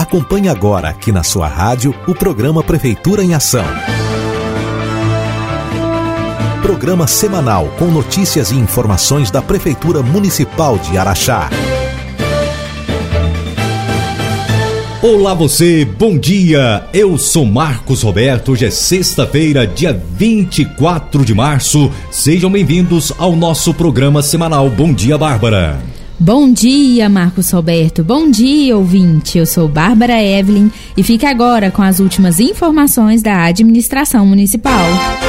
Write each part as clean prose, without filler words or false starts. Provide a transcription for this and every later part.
Acompanhe agora aqui na sua rádio o programa Prefeitura em Ação. Programa semanal com notícias e informações da Prefeitura Municipal de Araxá. Olá você, bom dia, eu sou Marcos Roberto, hoje é sexta-feira, dia 24 de março, sejam bem-vindos ao nosso programa semanal. Bom dia, Bárbara. Bom dia, Marcos Roberto, bom dia, ouvinte, eu sou Bárbara Evelyn e fique agora com as últimas informações da administração municipal.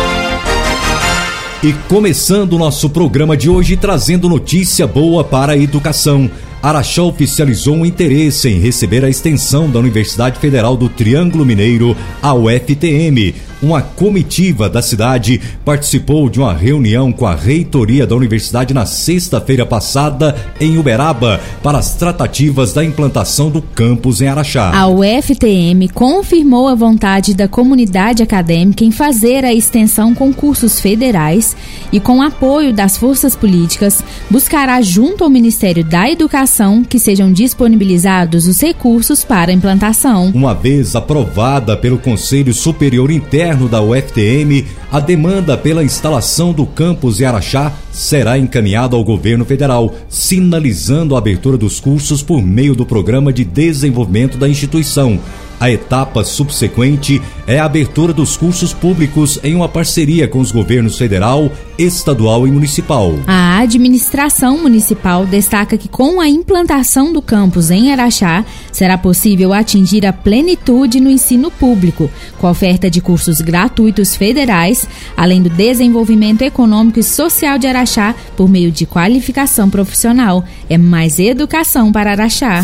E começando o nosso programa de hoje, trazendo notícia boa para a educação. Araxá oficializou um interesse em receber a extensão da Universidade Federal do Triângulo Mineiro, a UFTM. Uma comitiva da cidade participou de uma reunião com a reitoria da universidade na sexta-feira passada em Uberaba para as tratativas da implantação do campus em Araxá. A UFTM confirmou a vontade da comunidade acadêmica em fazer a extensão com cursos federais e, com apoio das forças políticas, buscará junto ao Ministério da Educação que sejam disponibilizados os recursos para a implantação. Uma vez aprovada pelo Conselho Superior Interno da UFTM, a demanda pela instalação do campus em Araxá será encaminhada ao governo federal, sinalizando a abertura dos cursos por meio do Programa de Desenvolvimento da instituição. A etapa subsequente é a abertura dos cursos públicos em uma parceria com os governos federal, estadual e municipal. A administração municipal destaca que com a implantação do campus em Araxá, será possível atingir a plenitude no ensino público, com a oferta de cursos gratuitos federais, além do desenvolvimento econômico e social de Araxá por meio de qualificação profissional. É mais educação para Araxá.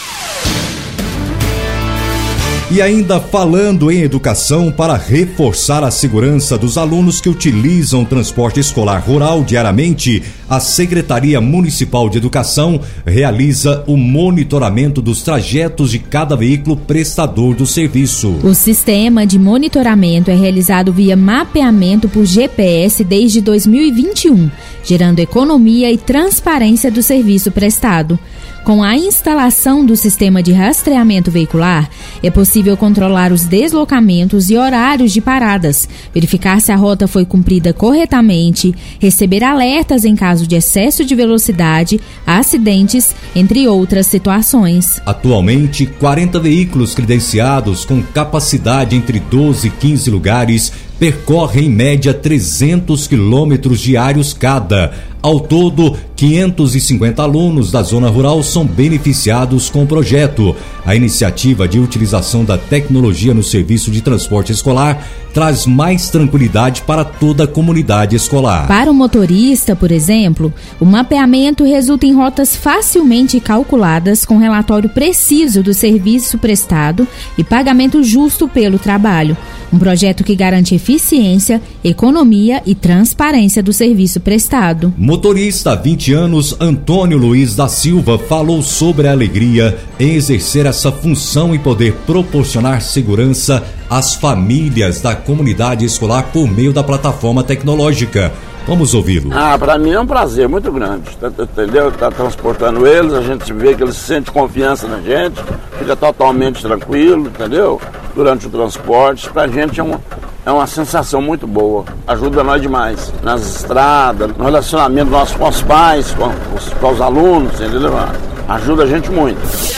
E ainda falando em educação, para reforçar a segurança dos alunos que utilizam o transporte escolar rural diariamente, a Secretaria Municipal de Educação realiza o monitoramento dos trajetos de cada veículo prestador do serviço. O sistema de monitoramento é realizado via mapeamento por GPS desde 2021, gerando economia e transparência do serviço prestado. Com a instalação do sistema de rastreamento veicular, é possível controlar os deslocamentos e horários de paradas, verificar se a rota foi cumprida corretamente, receber alertas em caso de excesso de velocidade, acidentes, entre outras situações. Atualmente, 40 veículos credenciados com capacidade entre 12 e 15 lugares percorrem em média 300 quilômetros diários cada. Ao todo, 550 alunos da zona rural são beneficiados com o projeto. A iniciativa de utilização da tecnologia no serviço de transporte escolar traz mais tranquilidade para toda a comunidade escolar. Para o motorista, por exemplo, o mapeamento resulta em rotas facilmente calculadas com relatório preciso do serviço prestado e pagamento justo pelo trabalho. Um projeto que garante eficiência, economia e transparência do serviço prestado. Motorista há 20 anos, Antônio Luiz da Silva, falou sobre a alegria em exercer essa função e poder proporcionar segurança às famílias da comunidade escolar por meio da plataforma tecnológica. Vamos ouvi-lo. Para mim é um prazer muito grande, entendeu? Tá transportando eles, a gente vê que eles sentem confiança na gente, fica totalmente tranquilo, entendeu? Durante o transporte, pra gente é uma sensação muito boa, ajuda nós demais, nas estradas, no relacionamento nosso com os pais, com os alunos, entendeu? Ajuda a gente muito.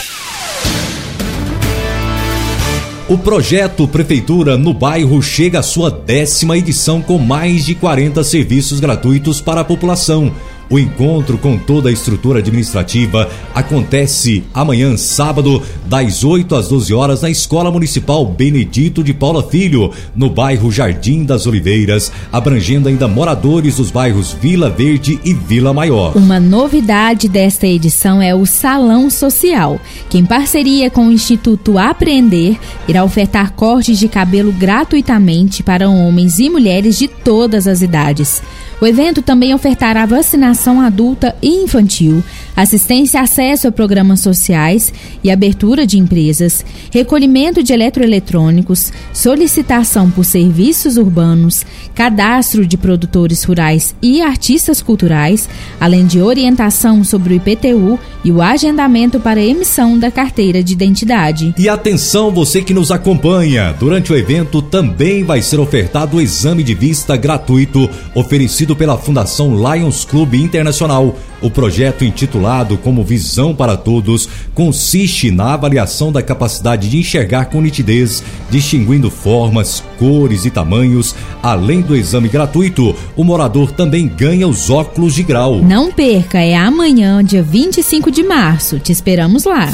O projeto Prefeitura no Bairro chega à sua 10ª edição com mais de 40 serviços gratuitos para a população. O encontro com toda a estrutura administrativa acontece amanhã, sábado, das 8 às 12 horas, na Escola Municipal Benedito de Paula Filho, no bairro Jardim das Oliveiras, abrangendo ainda moradores dos bairros Vila Verde e Vila Maior. Uma novidade desta edição é o Salão Social, que em parceria com o Instituto Aprender, irá ofertar cortes de cabelo gratuitamente para homens e mulheres de todas as idades. O evento também ofertará vacinação adulta e infantil, assistência e acesso a programas sociais e abertura de empresas, recolhimento de eletroeletrônicos, solicitação por serviços urbanos, cadastro de produtores rurais e artistas culturais, além de orientação sobre o IPTU e o agendamento para emissão da carteira de identidade. E atenção, você que nos acompanha, durante o evento também vai ser ofertado o exame de vista gratuito oferecido pela Fundação Lions Clube Internacional. O projeto, intitulado como Visão para Todos, consiste na avaliação da capacidade de enxergar com nitidez, distinguindo formas, cores e tamanhos. Além do exame gratuito, o morador também ganha os óculos de grau. Não perca, é amanhã, dia 25 de março. Te esperamos lá.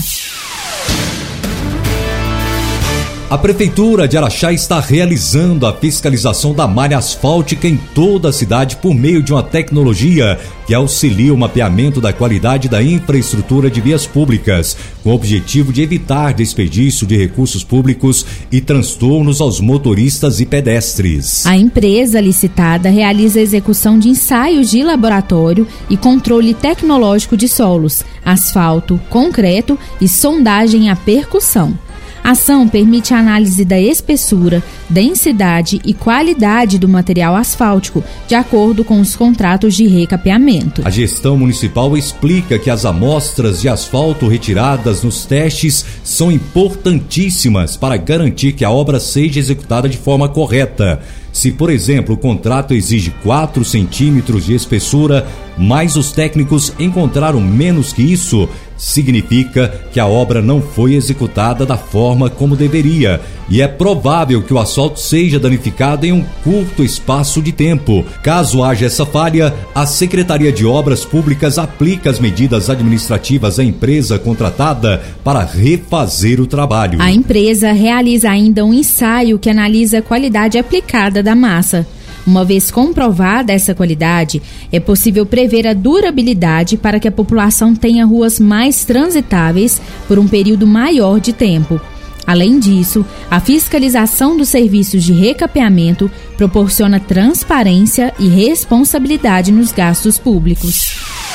A Prefeitura de Araxá está realizando a fiscalização da malha asfáltica em toda a cidade por meio de uma tecnologia que auxilia o mapeamento da qualidade da infraestrutura de vias públicas, com o objetivo de evitar desperdício de recursos públicos e transtornos aos motoristas e pedestres. A empresa licitada realiza a execução de ensaios de laboratório e controle tecnológico de solos, asfalto, concreto e sondagem à percussão. A ação permite a análise da espessura, densidade e qualidade do material asfáltico, de acordo com os contratos de recapeamento. A gestão municipal explica que as amostras de asfalto retiradas nos testes são importantíssimas para garantir que a obra seja executada de forma correta. Se, por exemplo, o contrato exige 4 centímetros de espessura, mas os técnicos encontraram menos que isso, significa que a obra não foi executada da forma como deveria e é provável que o asfalto seja danificado em um curto espaço de tempo. Caso haja essa falha, a Secretaria de Obras Públicas aplica as medidas administrativas à empresa contratada para refazer o trabalho. A empresa realiza ainda um ensaio que analisa a qualidade aplicada da massa. Uma vez comprovada essa qualidade, é possível prever a durabilidade para que a população tenha ruas mais transitáveis por um período maior de tempo. Além disso, a fiscalização dos serviços de recapeamento proporciona transparência e responsabilidade nos gastos públicos.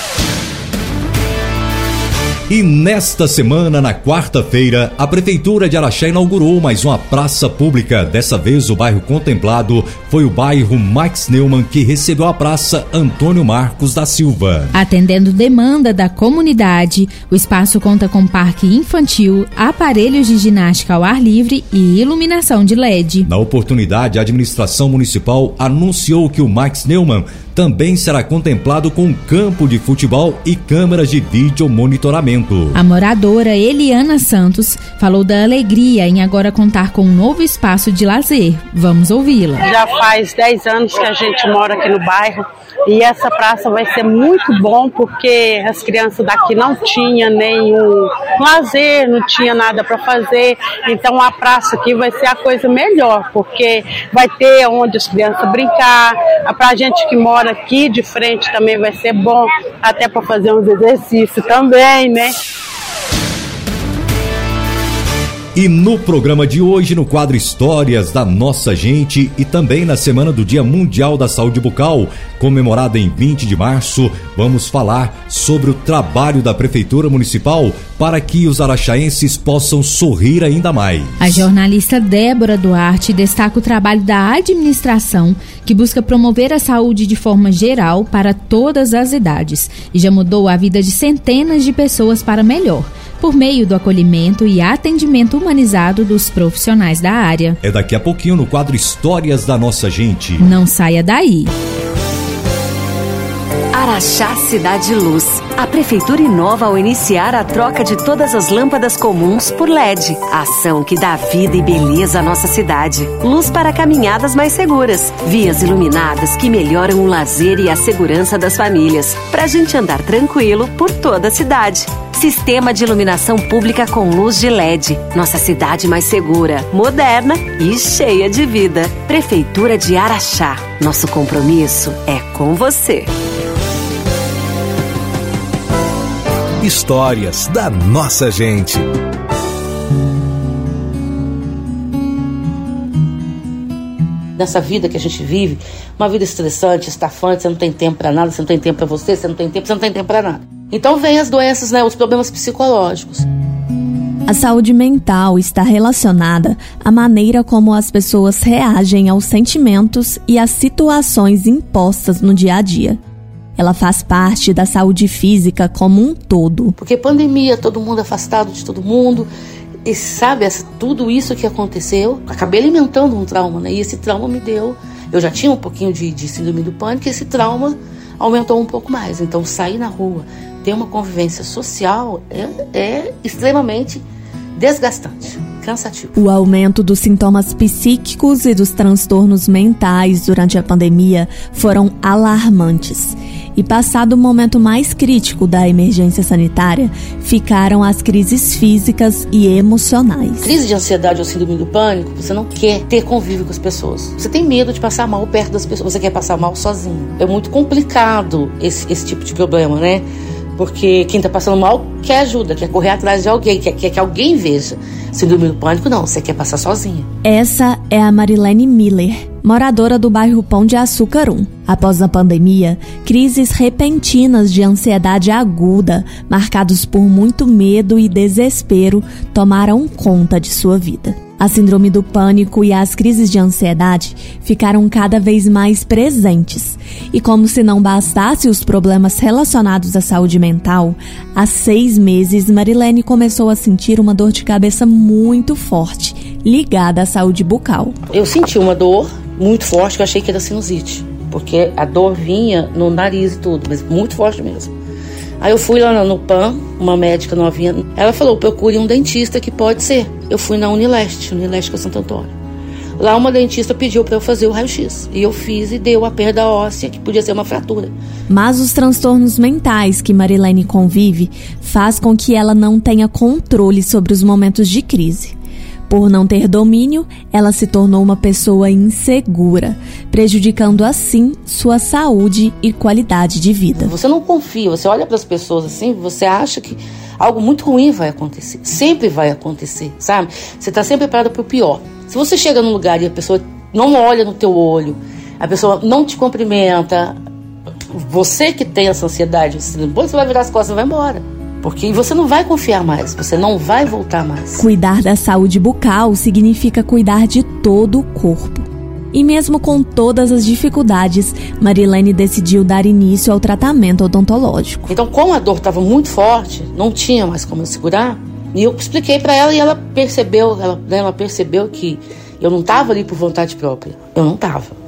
E nesta semana, na quarta-feira, a Prefeitura de Araxá inaugurou mais uma praça pública. Dessa vez, o bairro contemplado foi o bairro Max Neumann, que recebeu a praça Antônio Marcos da Silva. Atendendo demanda da comunidade, o espaço conta com parque infantil, aparelhos de ginástica ao ar livre e iluminação de LED. Na oportunidade, a administração municipal anunciou que o Max Neumann também será contemplado com um campo de futebol e câmeras de vídeo monitoramento. A moradora Eliana Santos falou da alegria em agora contar com um novo espaço de lazer. Vamos ouvi-la. Já faz 10 anos que a gente mora aqui no bairro e essa praça vai ser muito bom porque as crianças daqui não tinham nenhum lazer, não tinha nada para fazer. Então a praça aqui vai ser a coisa melhor, porque vai ter onde as crianças brincar. Para a gente que mora aqui de frente também vai ser bom, até para fazer uns exercícios também, né? E no programa de hoje, no quadro Histórias da Nossa Gente e também na Semana do Dia Mundial da Saúde Bucal, comemorada em 20 de março, vamos falar sobre o trabalho da Prefeitura Municipal para que os araxaenses possam sorrir ainda mais. A jornalista Débora Duarte destaca o trabalho da administração, que busca promover a saúde de forma geral para todas as idades e já mudou a vida de centenas de pessoas para melhor, por meio do acolhimento e atendimento humanizado dos profissionais da área. É daqui a pouquinho no quadro Histórias da Nossa Gente. Não saia daí. Araxá Cidade Luz. A Prefeitura inova ao iniciar a troca de todas as lâmpadas comuns por LED. Ação que dá vida e beleza à nossa cidade. Luz para caminhadas mais seguras. Vias iluminadas que melhoram o lazer e a segurança das famílias. Pra gente andar tranquilo por toda a cidade. Sistema de iluminação pública com luz de LED. Nossa cidade mais segura, moderna e cheia de vida. Prefeitura de Araxá. Nosso compromisso é com você. Histórias da Nossa Gente. Nessa vida que a gente vive, uma vida estressante, estafante, você não tem tempo pra nada, você não tem tempo pra você não tem tempo pra nada. Então vem as doenças, né, os problemas psicológicos. A saúde mental está relacionada à maneira como as pessoas reagem aos sentimentos e às situações impostas no dia a dia. Ela faz parte da saúde física como um todo. Porque pandemia, todo mundo afastado de todo mundo, e sabe, tudo isso que aconteceu, acabei alimentando um trauma, né? E esse trauma me deu, eu já tinha um pouquinho de síndrome do pânico, e esse trauma aumentou um pouco mais. Então sair na rua, ter uma convivência social é extremamente desgastante, cansativo. O aumento dos sintomas psíquicos e dos transtornos mentais durante a pandemia foram alarmantes. E passado o momento mais crítico da emergência sanitária, ficaram as crises físicas e emocionais. Crise de ansiedade ou síndrome do pânico, você não quer ter convívio com as pessoas. Você tem medo de passar mal perto das pessoas, você quer passar mal sozinho. É muito complicado esse tipo de problema, né? Porque quem está passando mal quer ajuda, quer correr atrás de alguém, quer que alguém veja. Síndrome do pânico, não, você quer passar sozinha. Essa é a Marilene Miller, moradora do bairro Pão de Açúcar 1. Após a pandemia, crises repentinas de ansiedade aguda, marcados por muito medo e desespero, tomaram conta de sua vida. A síndrome do pânico e as crises de ansiedade ficaram cada vez mais presentes. E como se não bastasse os problemas relacionados à saúde mental, há 6 meses Marilene começou a sentir uma dor de cabeça muito forte, ligada à saúde bucal. Eu senti uma dor muito forte que eu achei que era sinusite, porque a dor vinha no nariz e tudo, mas muito forte mesmo. Aí eu fui lá no PAN, uma médica novinha, ela falou, procure um dentista que pode ser. Eu fui na Unileste que é Santo Antônio. Lá uma dentista pediu para eu fazer o raio-x, e eu fiz e deu a perda óssea, que podia ser uma fratura. Mas os transtornos mentais que Marilene convive faz com que ela não tenha controle sobre os momentos de crise. Por não ter domínio, ela se tornou uma pessoa insegura, prejudicando assim sua saúde e qualidade de vida. Você não confia, você olha para as pessoas assim, você acha que algo muito ruim vai acontecer. Sempre vai acontecer, sabe? Você está sempre preparado para o pior. Se você chega num lugar e a pessoa não olha no teu olho, a pessoa não te cumprimenta, você que tem essa ansiedade, você vai virar as costas e vai embora. Porque você não vai confiar mais, você não vai voltar mais. Cuidar da saúde bucal significa cuidar de todo o corpo. E mesmo com todas as dificuldades, Marilene decidiu dar início ao tratamento odontológico. Então, como a dor estava muito forte, não tinha mais como eu segurar, e eu expliquei para ela e ela percebeu que eu não estava ali por vontade própria. Eu não estava.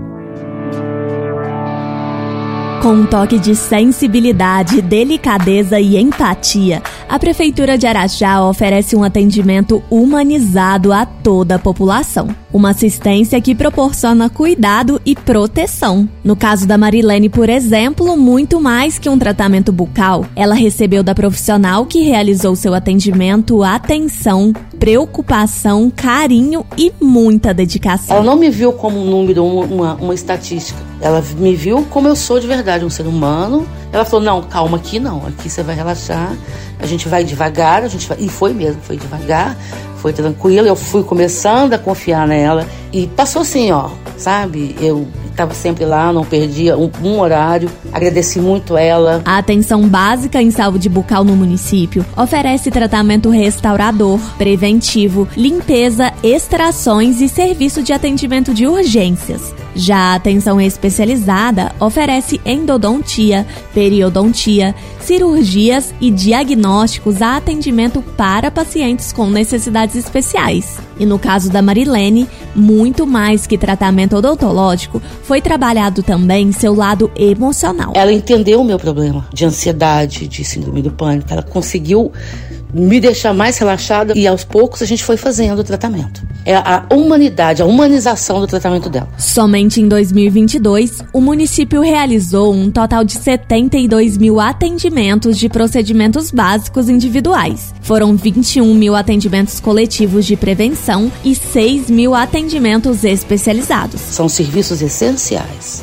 Com um toque de sensibilidade, delicadeza e empatia, a Prefeitura de Araxá oferece um atendimento humanizado a toda a população. Uma assistência que proporciona cuidado e proteção. No caso da Marilene, por exemplo, muito mais que um tratamento bucal, ela recebeu da profissional que realizou seu atendimento atenção, preocupação, carinho e muita dedicação. Ela não me viu como um número, uma estatística. Ela me viu como eu sou de verdade, um ser humano. Ela falou, não, calma, aqui não, aqui você vai relaxar, a gente vai devagar, e foi mesmo, foi devagar, foi tranquilo, eu fui começando a confiar nela, e passou assim, ó, sabe, eu estava sempre lá, não perdia um horário, agradeci muito ela. A atenção básica em saúde bucal no município oferece tratamento restaurador, preventivo, limpeza, extrações e serviço de atendimento de urgências. Já a atenção especializada oferece endodontia, periodontia, cirurgias e diagnósticos a atendimento para pacientes com necessidades especiais. E no caso da Marilene, muito mais que tratamento odontológico, foi trabalhado também seu lado emocional. Ela entendeu o meu problema de ansiedade, de síndrome do pânico. Ela conseguiu me deixar mais relaxada e aos poucos a gente foi fazendo o tratamento. É a humanidade, a humanização do tratamento dela. Somente em 2022, o município realizou um total de 72 mil atendimentos de procedimentos básicos individuais. Foram 21 mil atendimentos coletivos de prevenção e 6 mil atendimentos especializados. São serviços essenciais.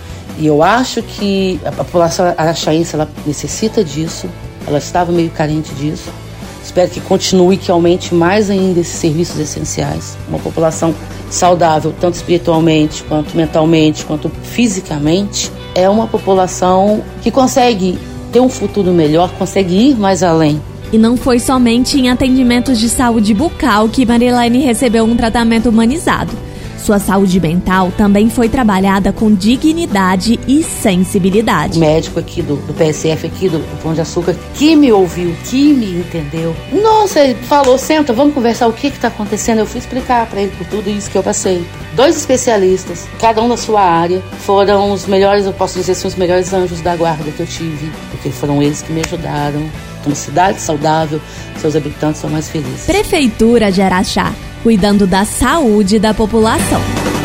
E eu acho que a população araxaense ela necessita disso. Ela estava meio carente disso. Espero que continue, que aumente mais ainda esses serviços essenciais. Uma população saudável, tanto espiritualmente, quanto mentalmente, quanto fisicamente, é uma população que consegue ter um futuro melhor, consegue ir mais além. E não foi somente em atendimentos de saúde bucal que Marilene recebeu um tratamento humanizado. Sua saúde mental também foi trabalhada com dignidade e sensibilidade. O médico aqui do PSF, aqui do Pão de Açúcar, que me ouviu, que me entendeu. Nossa, ele falou, senta, vamos conversar, o que está acontecendo? Eu fui explicar para ele por tudo isso que eu passei. 2 especialistas, cada um na sua área, foram os melhores, eu posso dizer assim, os melhores anjos da guarda que eu tive, porque foram eles que me ajudaram. Uma cidade saudável, seus habitantes são mais felizes. Prefeitura de Araxá, cuidando da saúde da população.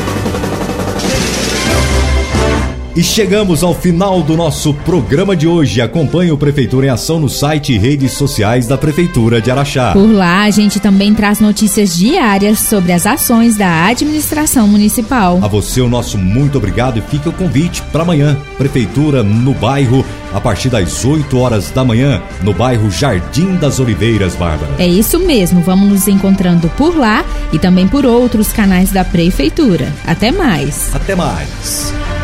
E chegamos ao final do nosso programa de hoje. Acompanhe o Prefeitura em Ação no site e redes sociais da Prefeitura de Araxá. Por lá, a gente também traz notícias diárias sobre as ações da administração municipal. A você, o nosso muito obrigado e fica o convite para amanhã. Prefeitura no bairro, a partir das 8 horas da manhã, no bairro Jardim das Oliveiras, Bárbara. É isso mesmo, vamos nos encontrando por lá e também por outros canais da Prefeitura. Até mais. Até mais.